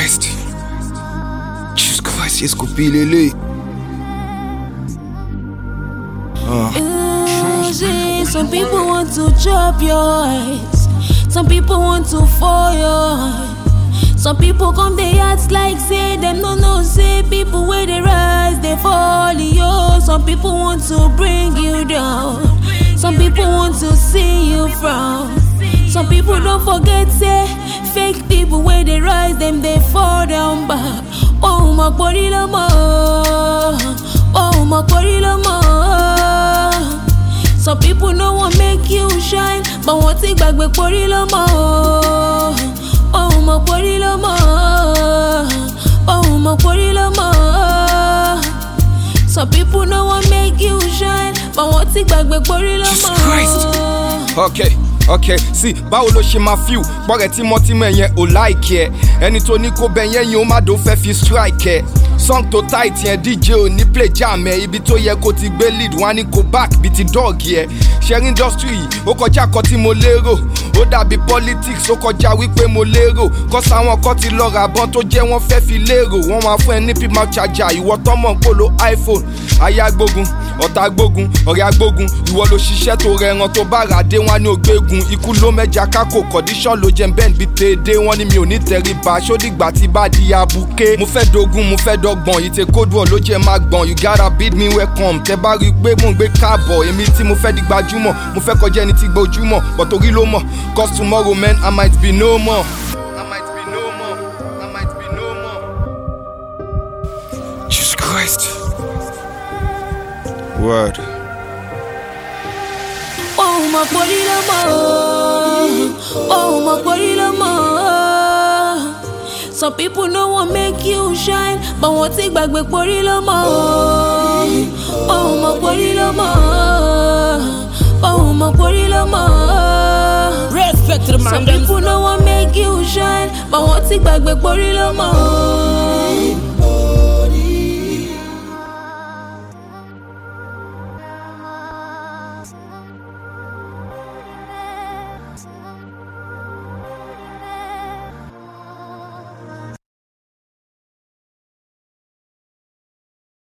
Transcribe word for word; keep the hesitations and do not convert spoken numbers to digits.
Christ. Jesus Christ, yes, go be lele. Some people want to chop your eyes. Some people want to fall your eyes. Some people come they act like say them no no say people where they rise they fall yo. Some people want to bring you down. Some people want to see you frown. Some people don't forget say fake people where they rise them they fall down back. Oh my body lama. Oh my body lama. Some people no want make you shine, but want to back back body lama. Oh my body lama. Oh my body lama. Some people no want make you shine, but want to back back body lama. Jesus Christ. Okay. Okay, see, báwo ló ṣe máa feel bọ́rẹ̀ tímọ́tímọ́ yẹn ò like ẹ̀ ẹni tó ní kó bẹ yẹn yẹn ó má dó fẹ́ fi strike ẹ̀ song tó tight yẹn D J ò ní play jam ẹ̀ ibi tó yẹ kó ti gbé lead wọ́n á ní kó back bí ti dog ẹ̀ share industry yìí ó kọjá kan tí mo lérò ó dàbí politics ó kọjá wípé mo lérò cause àwọn kan ti lọ ra bọ́n tó jẹ́ wọ́n fẹ́ fi lérò wọ́n máa fún ẹ ní pima charger ìwọ tọ́mọ̀ kó lo iPhone ayé agbógun ọ̀tá agbógun ọ̀rẹ́ agbógun ìwọ ló ṣiṣẹ́ tó rẹran tó bá rà dé wọn ní ògbégun ikú ló mẹ́ja kákò condition ló jẹ́ bẹ́ẹ̀ bí tèdè wọn ni mi ò ní tẹríba ṣódìgbà tí bá di abuké mo fẹ́ dogun mo fẹ́ dọ́gbọ̀n ìtẹ̀ kódù ọ̀ ló jẹ́ máa gbọ̀n you gotta bid me welcome tẹ́ bá rí i pé mò ń gbé káàbọ̀ èmi tí mo fẹ́ di gbajúmọ̀ mo fẹ́ kọjá ẹni tí gbojúmọ̀ but orí ló mọ̀ cause tomorrow man I might be no more. I might be no more. I might be no more. Jesus Christ. Word. Oh my body lama. Oh my body lama. Some people no want make you shine, but want to back back body lama. Oh my body lama. Oh my body lama. Respect to the man. Some people no want make you shine, but want to back back body lama.